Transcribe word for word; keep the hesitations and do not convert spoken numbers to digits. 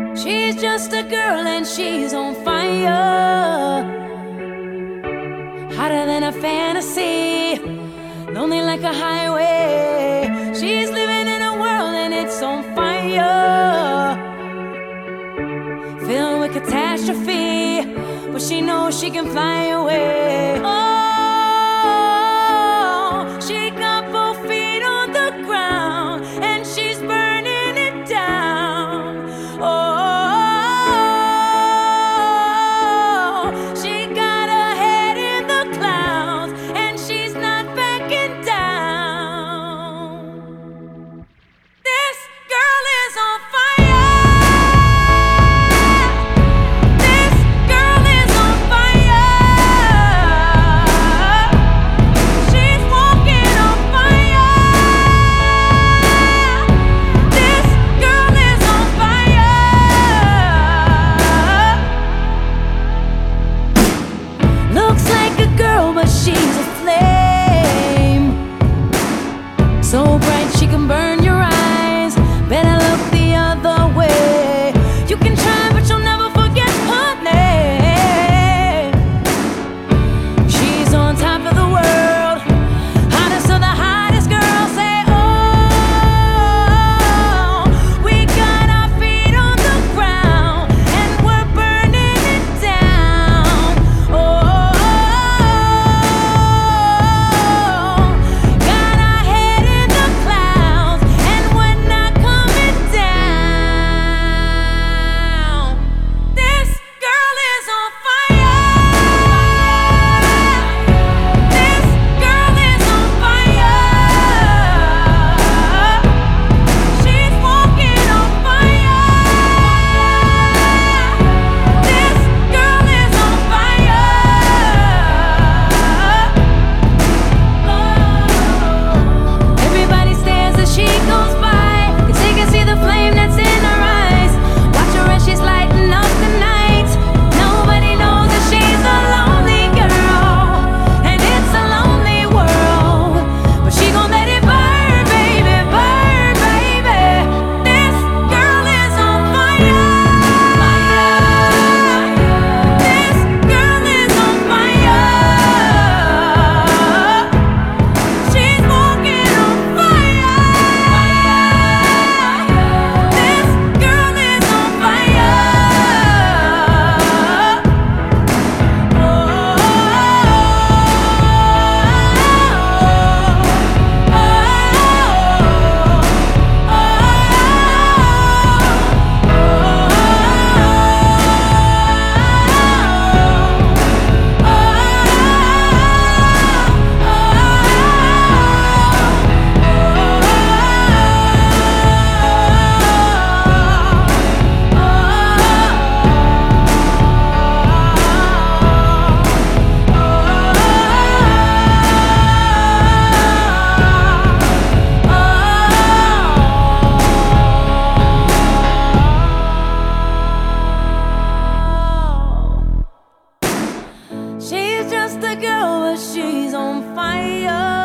She's just a girl and she's on fire, hotter than a fantasy, lonely like a highway. She's living in a world and it's on fire, filled with catastrophe, but she knows she can fly away. Oh, she got both feet on the ground and she's burning it down. Oh, she got her head in the clouds and she's not backing down. This girl is on fire. This girl is on fire. She's walking on fire. This girl is on fire. Looks like a girl, but she's a flame, so bright she can burn your eyes. Better look the other way. You can try, but you'll never forget her name. She's on top of the world, hottest of the hottest girls. Say, oh, we got our feet on the ground and we're burning it down. Oh, got our head in the clouds and we're not coming down. This girl is on fire. This girl is on fire. She's walking on fire. This girl is on fire. Everybody stares as she goes by, 'cause they can see the flame that's in her eyes. Watch her as she's lighting up the night. Nobody knows that she's a lonely girl, and it's a lonely world. But she gon' let it burn, baby, burn, baby. This girl is on fire. This girl is on fire. She's walking on fire. This girl is on fire. She's just a girl, but she's on fire.